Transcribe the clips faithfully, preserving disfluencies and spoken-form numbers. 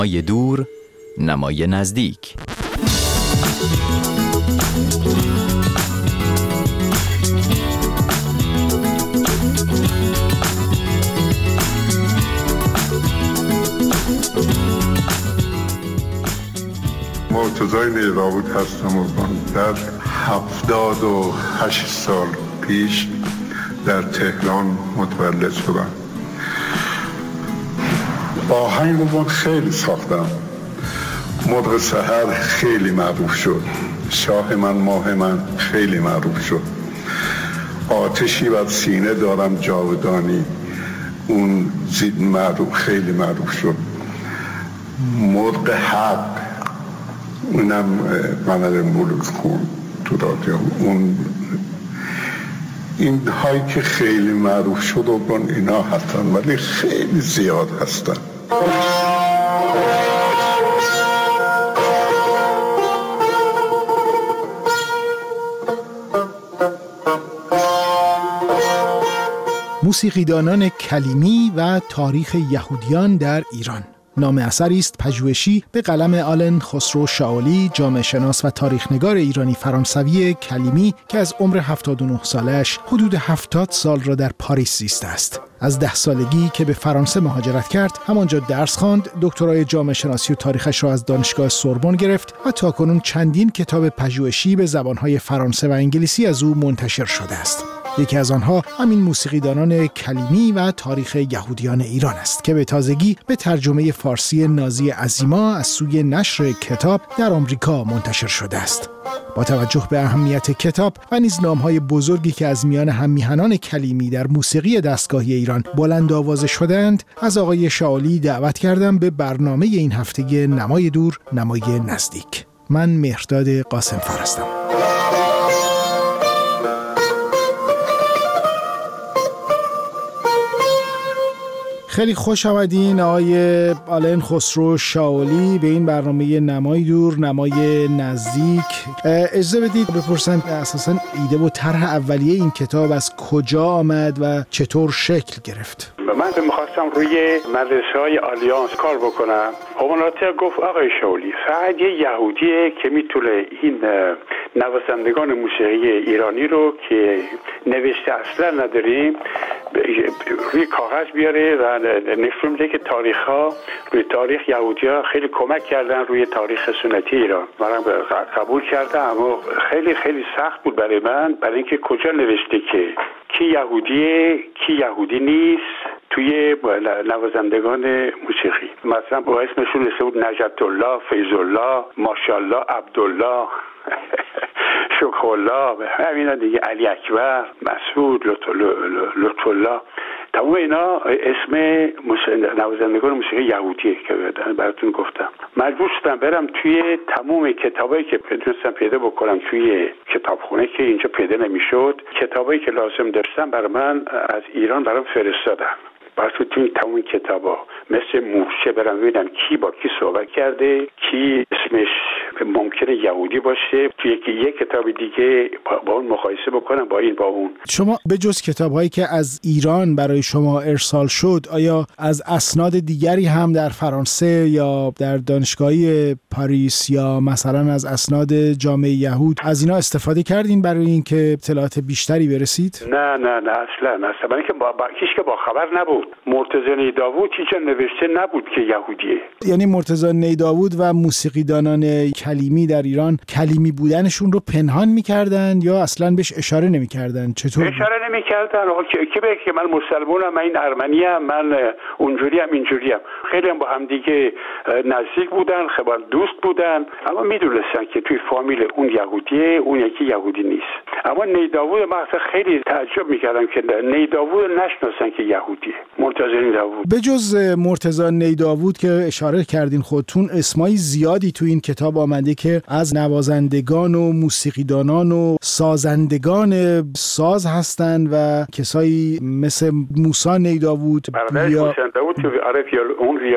نمای دور، نمای نزدیک. مرتضی نیداود هستم و در هفتاد و هشت سال پیش در تهران متولد شدم. آهنگ رو من خیلی ساختم. مرغ سحر خیلی معروف شد. شاه من ماه من خیلی معروف شد. آتشی بر سینه دارم جاودانی، اون زید معروف خیلی معروف شد. مرغ حق، اونم قمر ملوک خون تو رادیو. اون این هایی که خیلی معروف شد و بان اینا هستن، ولی خیلی زیاد هستن. موسیقیدانان کلیمی و تاریخ یهودیان در ایران. نام اثری است پژوهشی به قلم آلن خسرو شاولی، جامعه شناس و تاریخنگار ایرانی فرانسوی کلیمی که از عمر هفتاد و نه سالش حدود هفتاد سال را در پاریس زیسته است. از ده سالگی که به فرانسه مهاجرت کرد، همانجا درس خواند، دکترای جامعه شناسی و تاریخش را از دانشگاه سوربن گرفت و تاکنون چندین کتاب پژوهشی به زبانهای فرانسه و انگلیسی از او منتشر شده است. یکی از آنها همین موسیقیدانان کلیمی و تاریخ یهودیان ایران است که به تازگی به ترجمه فارسی نازی عظیما از سوی نشر کتاب در آمریکا منتشر شده است. با توجه به اهمیت کتاب و نیز نام‌های بزرگی که از میان هم‌میهنان کلیمی در موسیقی دستگاهی ایران بلند آوازه شدند، از آقای شاولی دعوت کردم به برنامه این هفته نمای دور، نمای نزدیک. من مهرداد قاسم‌فر هستم. خیلی خوش آمدین آقای آلن خسرو شاولی به این برنامه نمای دور، نمای نزدیک. اجازه بدید بپرسم اساساً ایده و طرح اولیه این کتاب از کجا آمد و چطور شکل گرفت؟ من میخواستم روی مدرسه های آلیانس کار بکنم. هموناته گفت آقای شاولی فقط یه یهودیه که میتونه این نوازندگان موسیقی ایرانی رو که نوشته اصلا نداریم روی کاغذ بیاره و نشون میده که تاریخ ها روی تاریخ یهودی ها خیلی کمک کردن روی تاریخ سنتی ایران. منم قبول کردم، اما خیلی خیلی سخت بود برای من، برای اینکه کجا نوشته که کی یهودیه کی یهودی نیست توی نوازندگان موسیقی. مثلا با اسمشون نوشته بود نجات الله، فیض الله، ماشاءالله، عبدالله، شکر الله، همینا دیگه، علی اکبر، مسعود، لطف الله. تمام اینا اسم نوازندگان موسیقی یهودیه که براتون گفتم. مجبور شدم برم توی تمام کتابایی که تونستم پیدا بکنم توی کتابخونه که اینجا پیدا نمیشد، کتابایی که لازم داشتم برای من از ایران برام فرستادن. برای توی تمام کتابا مثل مورچه برم ببینم کی با کی صحبت کرده، کی اسمش ممکنه یهودی باشه، توی یکی یک کتاب دیگه با اون مقایسه بکنم با این با اون. شما به جز کتاب‌هایی که از ایران برای شما ارسال شد، آیا از اسناد دیگری هم در فرانسه یا در دانشگاهی پاریس یا مثلا از اسناد جامعه یهود از اینا استفاده کردین برای اینکه اطلاعات بیشتری برسید؟ نه نه نه اصلا اصلا برای که با, با... هیچ که با خبر نبود. مرتضی نیداود هیچ نوشته نبود که یهودیه. یعنی مرتضی نیداود و موسیقیدانان کلیمی در ایران کلیمی بودنشون رو پنهان می‌کردن یا اصلاً بهش اشاره نمی‌کردن؟ چطور؟ اشاره نمی‌کردن. کی بگه که من مسلمانم، من این ارمنی‌ام، من اونجوریم اینجوریم. خیلی هم با هم دیگه نزدیک بودن، خبر دوست بودن، اما میدونستن که توی فامیل اون یهودیه، اون یکی یهودی نیست. اما نیداود من خیلی تعجب می‌کردم که نیداود نشناسن که یهودیه. مرتضی نیداود. به جز مرتضی نیداود که اشاره کردین خودتون، اسمای زیادی تو این کتاب آمده که از نوازندگان و موسیقیدانان و سازندگان ساز هستن و کسایی مثل موسی نیداود یا موسی نیداود که آره اون ویولون میزنه.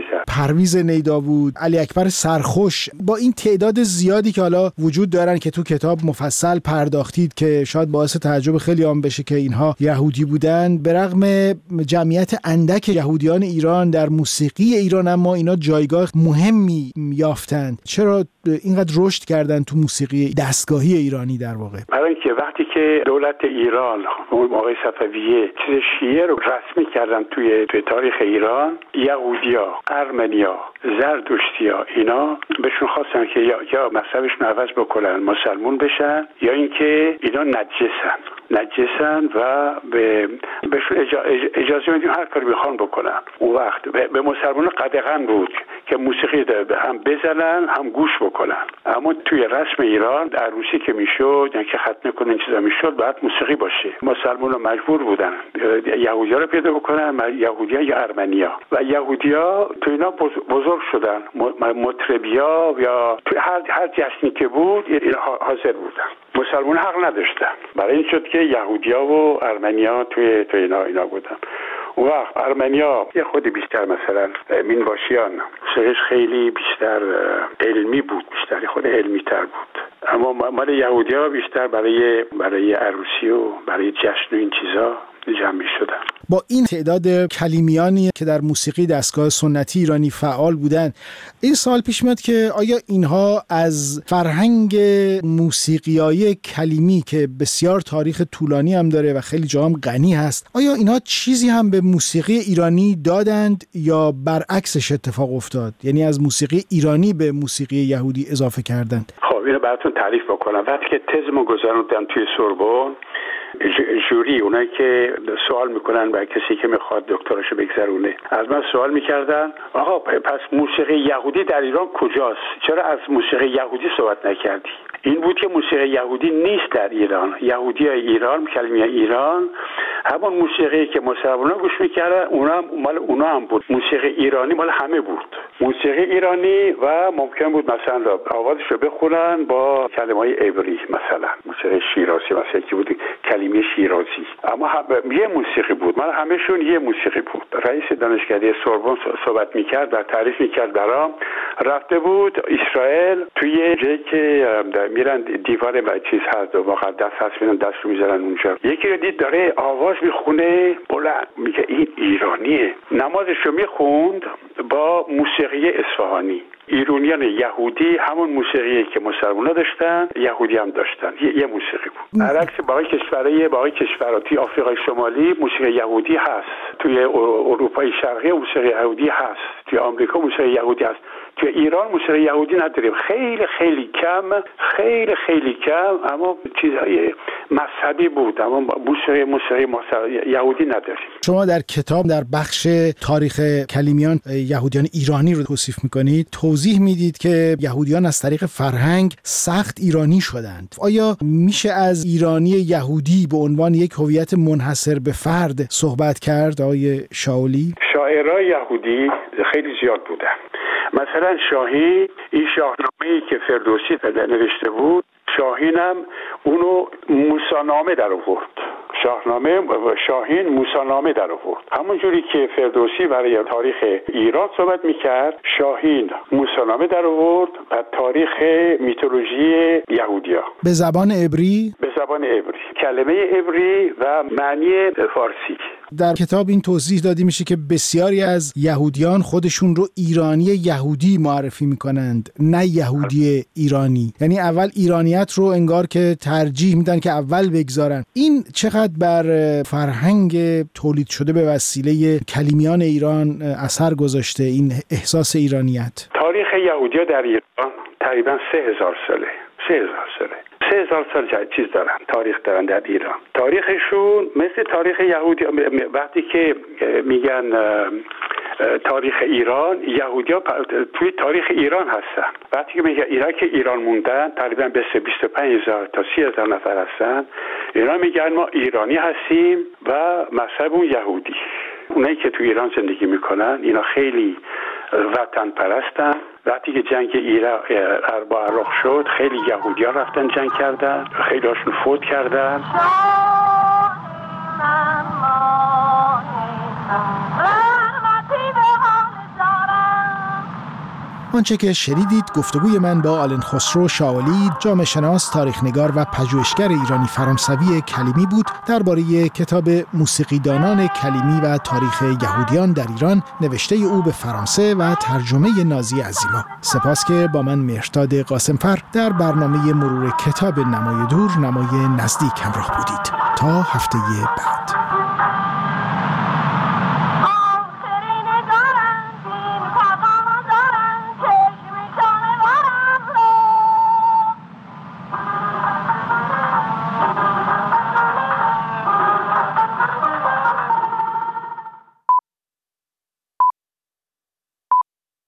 میکرد. پرویز نیداود، علی اکبر سرخوش، با این تعداد زیادی که حالا وجود دارن که تو کتاب مفصل پرداختید که شاید باعث تعجب خیلی عام بشه که اینها یهودی بودن، به رغم جمعیت اندک یهودیان ایران در موسیقی ایران اما اینا جایگاه مهمی یافتند. چرا اینقدر رشد کردن تو موسیقی دستگاهی ایرانی در واقع؟ برای اینکه وقتی که دولت ایران اون آقای صفویه چیز شیعه رو رسمی کردن توی توی تاریخ ایران، یهودیا، ارمنیا، زرتشتیا اینا بهشون خواستن که یا یا مذهبشون عوض بکنن مسلمون بشن، یا اینکه اینا نجسن نجسن و به بهشون اجازه میدیم هر کاری بخوان بکنن. اون وقت به مسلمانان قدغن بود که موسیقی هم بزنن هم گوش بکنن، اما توی رسم ایران عروسی که میشد یعنی که ختنه کنن چیزا میشد باید موسیقی باشه. مسلمانان مجبور بودن یهودیا رو پیدا بکنن، یهودیا یا ارمنیا، و یهودیا تو اینا بزرگ شدن، مطربیا یا توی هر هر جشنی که بود اینا حاضر بودن. مسلمان حق نداشتن. برای این شد که یهودیا و ارمنیا توی توی اینا اینا بودن. اون وقت ارمنیا یه خود بیشتر مثلا مینواشیان موسیقیش خیلی بیشتر علمی بود، بیشتر خود علمی تر بود، اما مال یهودیا بیشتر برای برای عروسی و برای جشن و این چیزا جمع می شدن. با این تعداد کلیمیانی که در موسیقی دستگاه سنتی ایرانی فعال بودند، این سوال پیش میاد که آیا اینها از فرهنگ موسیقیایی کلیمی که بسیار تاریخ طولانی هم داره و خیلی جا هم غنی هست، آیا اینها چیزی هم به موسیقی ایرانی دادند یا برعکسش اتفاق افتاد؟ یعنی از موسیقی ایرانی به موسیقی یهودی اضافه کردند؟ خب اینو براتون تعریف بکنم. وقتی که تزمو گذروندم توی سوربن، جوری اونایی که سوال میکنن برای کسی که میخواد دکتراشو بگذرونه از من سوال میکردن آقا پس موسیقی یهودی در ایران کجاست؟ چرا از موسیقی یهودی صحبت نکردی؟ این بود که موسیقی یهودی نیست در ایران. یهودیای ایران، کلمه ایران همون موسیقی که مسلمان‌ها گوش میکردن اونا مال اونا هم بود. موسیقی ایرانی مال همه بود. موسیقی ایرانی و ممکن بود مثلا آوازش رو بخونن با کلمه‌های عبری، مثلا موسیقی شیرازی مثلا که بود کلمه شیرازی، اما یه موسیقی بود، مال همه‌شون یه موسیقی بود. رئیس دانشکده سوربن صحبت میکرد و تعریف میکرد برام. رفته بود اسرائیل توی جایی که میرن دیوار و چیز هست و مقدس هست، میرن دست رو میذارن اونجا، یکی رو دید داره آواز میخونه بلند، میگه این ایرانیه. نمازش رو میخوند با موسیقی اصفهانی. ایرانیان یهودی همون موسیقی که مسلمان‌ها داشتن یهودی هم داشتن، یه, یه موسیقی بود. برعکس باقی کشورهای باقی کشورها توی آفریقای شمالی موسیقی یهودی هست، توی اروپای شرقی موسیقی یهودی هست، توی آمریکا موسیقی یهودی هست. توی ایران موسیقی یهودی نداریم، خیلی خیلی کم، خیلی خیلی کم، اما چیزهای مذهبی بود، اما موسیقی موسیقی یهودی نداریم. شما در کتاب در بخش تاریخ کلیمیان یهودیان ایرانی رو توصیف می‌کنید، توضیح میدید که یهودیان از طریق فرهنگ سخت ایرانی شدند. آیا میشه از ایرانی یهودی به عنوان یک هویت منحصر به فرد صحبت کرد آقای شاولی؟ شاعرای یهودی خیلی زیاد بودن. مثلا شاهین، این شاهنامه‌ای که فردوسی نوشته بود، شاهینم اونو موسی‌نامه در آورد. شاهنامه شاهین موسی‌نامه در آورد. همونجوری که فردوسی برای تاریخ ایران صحبت میکرد، شاهین موسی‌نامه در آورد و تاریخ میتولوژی یهودیا به زبان عبری به زبان عبری، کلمه عبری و معنی فارسی. در کتاب این توضیح داده میشه که بسیاری از یهودیان خودشون رو ایرانی یهودی معرفی میکنند، نه یهودی ایرانی. یعنی اول ایرانیت رو انگار که ترجیح میدن که اول بگذارن. این چقدر بر فرهنگ تولید شده به وسیله کلیمیان ایران اثر گذاشته، این احساس ایرانیت؟ تاریخ یهودیا در ایران تقریبا سه هزار ساله. سه هزار ساله. سه هزار سال چیز دارن، تاریخ دارن در ایران. تاریخشون مثل تاریخ یهودی. وقتی که میگن تاریخ ایران، یهودیا توی تاریخ ایران هستن. وقتی که میگن ایران که ایران موندن تقریبا بیست و پنج هزار تا سی هزار نفر هستن، اینا میگن ما ایرانی هستیم و مذهبمون یهودی. اونایی که توی ایران زندگی میکنن اینا خیلی وطن پرستن. وقتی که جنگ ایران با عراق شد خیلی یهودی ها رفتن جنگ کردن، خیلی هاشون فوت کردن. آنچه که شنیدید گفتگوی من با آلن خسرو شاولی، جامعه شناس، تاریخ نگار و پژوهشگر ایرانی فرانسوی کلیمی بود درباره کتاب موسیقیدانان کلیمی و تاریخ یهودیان در ایران، نوشته او به فرانسه و ترجمه نازی عظیما. سپاس که با من مهرداد قاسمفر در برنامه مرور کتاب نمای دور نمای نزدیک همراه بودید. تا هفته بعد.